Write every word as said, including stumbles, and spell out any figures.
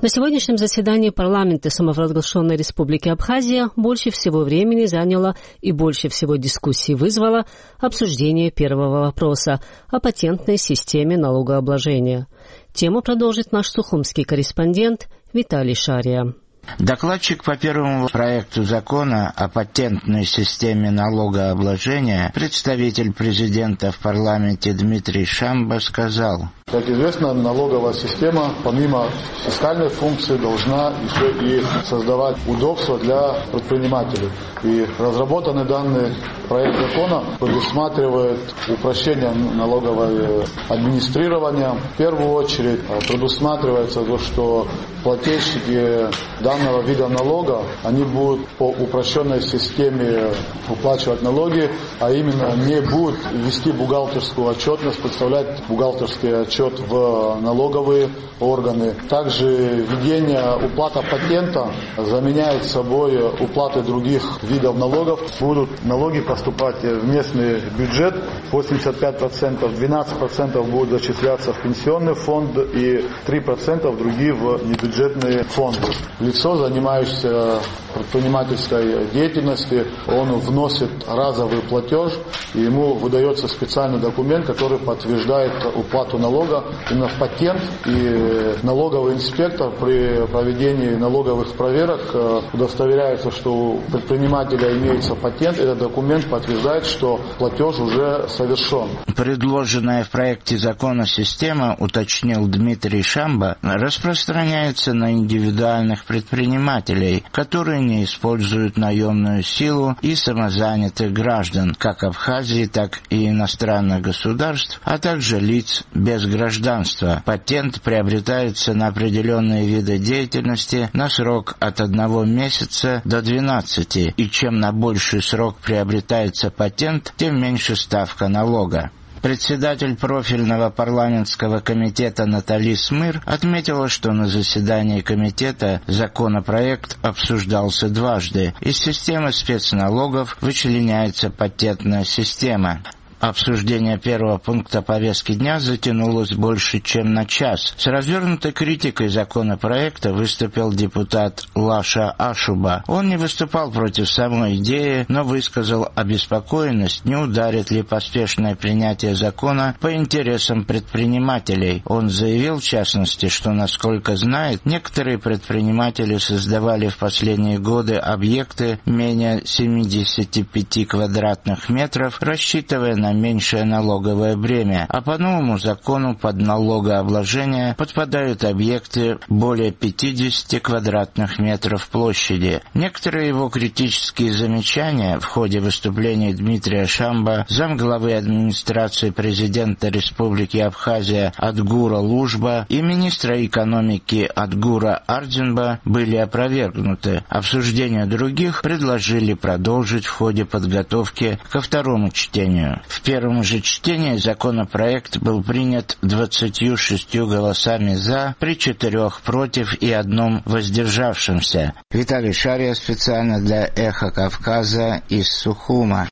На сегодняшнем заседании парламента самопровозглашенной Республики Абхазия больше всего времени заняло и больше всего дискуссий вызвало обсуждение первого вопроса о патентной системе налогообложения. Тему продолжит наш сухумский корреспондент Виталий Шария. Докладчик по первому проекту закона о патентной системе налогообложения, представитель президента в парламенте Дмитрий Шамба сказал: Как известно, налоговая система, помимо фискальной функции, должна еще и создавать удобства для предпринимателей. И разработанный данный проект закона предусматривает упрощение налогового администрирования. В первую очередь предусматривается то, что плательщики данного вида налога, они будут по упрощенной системе уплачивать налоги, а именно не будут вести бухгалтерскую отчетность, представлять бухгалтерский отчет в налоговые органы. Также введение уплаты патента заменяет собой уплаты других видов налогов. Будут налоги поступать в местный бюджет, восемьдесят пять процентов, двенадцать процентов будут зачисляться в пенсионный фонд и три процента в другие в небюджетные фонды. Лицо, занимающееся предпринимательской деятельностью, он вносит разовый платеж, и ему выдается специальный документ, который подтверждает уплату налога именно в патент. И налоговый инспектор при проведении налоговых проверок удостоверяется, что у предпринимателя имеется патент. Этот документ подтверждает, что платеж уже совершен. Предложенная в проекте закона система, уточнил Дмитрий Шамба, распространяется на индивидуальных предпринимателей, которые не используют наемную силу, и самозанятых граждан, как Абхазии, так и иностранных государств, а также лиц без гражданства. Патент приобретается на определенные виды деятельности на срок от одного месяца до двенадцати, и чем на больший срок приобретается патент, тем меньше ставка налога. Председатель профильного парламентского комитета Натали Смыр отметила, что на заседании комитета законопроект обсуждался дважды. Из системы спецналогов вычленяется патентная система. Обсуждение первого пункта повестки дня затянулось больше, чем на час. С развернутой критикой законопроекта выступил депутат Лаша Ашуба. Он не выступал против самой идеи, но высказал обеспокоенность, не ударит ли поспешное принятие закона по интересам предпринимателей. Он заявил, в частности, что, насколько знает, некоторые предприниматели создавали в последние годы объекты менее семидесяти пяти квадратных метров, рассчитывая на меньшее налоговое бремя, а по новому закону под налогообложение подпадают объекты более пятидесяти квадратных метров площади. Некоторые его критические замечания в ходе выступления Дмитрия Шамба, замглавы администрации президента Республики Абхазия Адгура Лужба и министра экономики Адгура Ардзинба были опровергнуты. Обсуждение других предложили продолжить в ходе подготовки ко второму чтению. В первом же чтении законопроект был принят двадцатью шестью голосами «за», при четырех «против» и одном воздержавшемся. Виталий Шария специально для «Эхо Кавказа» из Сухума.